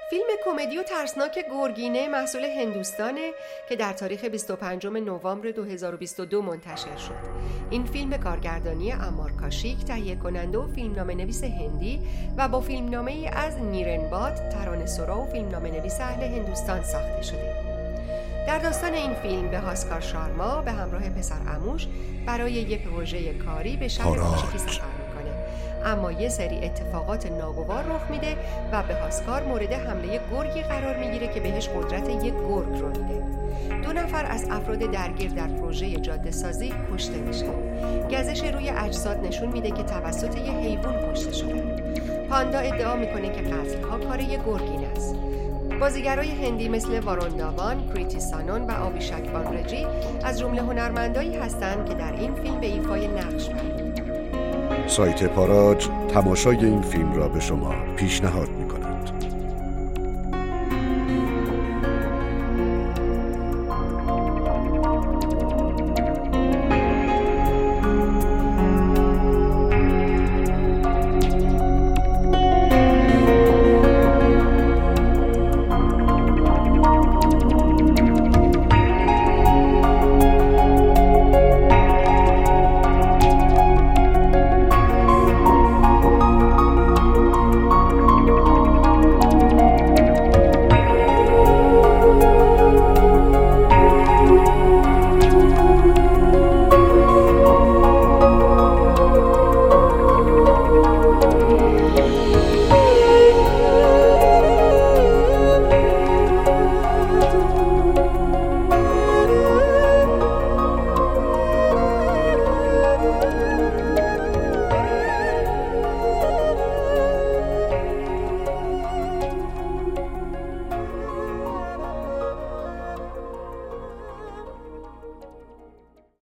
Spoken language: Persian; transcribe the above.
فیلم کمدی و ترسناک گرگینه محصول هندوستانه که در تاریخ 25 نوامبر 2022 منتشر شد. این فیلم به کارگردانی عمار کاشیک، تهیه کننده و فیلمنامه نویس هندی و با فیلمنامه ای از نیرن بات، ترانه سرا و فیلمنامه نویس اهل هندوستان ساخته شده. در داستان این فیلم به هاسکار شارما به همراه پسر عموش برای یک پروژه کاری به شهر کوچیکی سفر میکنه، اما یه سری اتفاقات ناگوار رخ میده و به هاسکار مورد حمله گرگی قرار میگیره که بهش قدرت یک گرگ رو میده. 2 نفر از افراد درگیر در پروژه جاده سازی کشته میشن. گزش روی اجساد نشون میده که توسط یه حیوان کشته شدن. پاندا ادعا میکنه که قتل‌ها کار یه گرگین است. بازیگرای هندی مثل وارون داوان، کریتی سانون و آبیشک بانرجی از جمله هنرمندایی هستند که در این فیلم به ایفای نقش پرداختند. سایت پاراج تماشای این فیلم را به شما پیشنهاد می‌کند.